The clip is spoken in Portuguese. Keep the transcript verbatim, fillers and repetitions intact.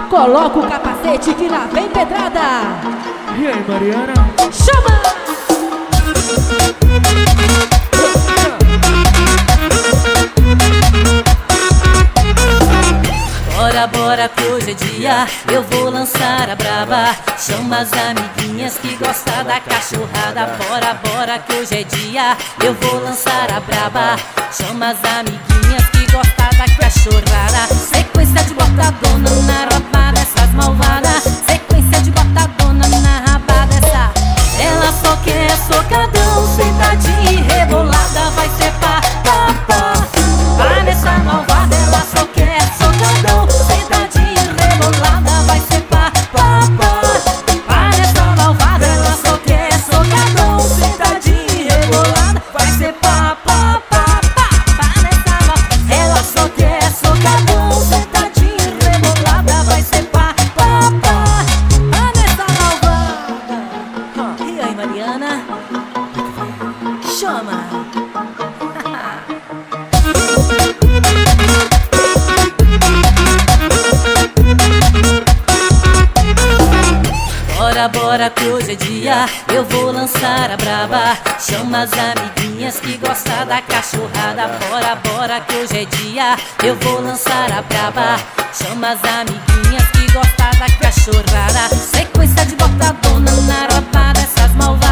Coloca o capacete que lá vem pedrada. E aí, Mariana? Chama! Bora, bora que hoje é dia, eu vou lançar a braba. Chama as amiguinhas que gostam da cachorrada. Bora, bora que hoje é dia, eu vou lançar a braba. Chama as amiguinhas que gostam da cachorrada. Sequência de botadona na raba dessas malvadas. Sequência de botadona na raba dessa. Ela só quer socadão, sentadinha e rebolada. Vai ser pá, pá, pá. Vai nessa malvada, ela só quer socadão, sentadinha e rebolada. Vai ser pá, pá, pá. Vai nessa malvada, ela só quer socadão, sentadinha e rebolada. Vai ser pá, pá, pá, pá. Vai nessa malvada, ela só quer socadão, sentadinha e rebolada. Vai ser pá, pá, pá. Vai nessa malvada. E aí, Mariana? Chama! Bora, bora que hoje é dia, eu vou lançar a braba. Chama as amiguinhas que gostam da cachorrada. Bora, bora que hoje é dia, eu vou lançar a braba. Chama as amiguinhas que gostam da cachorrada. Sequência de botadona na raba dessas malvadas.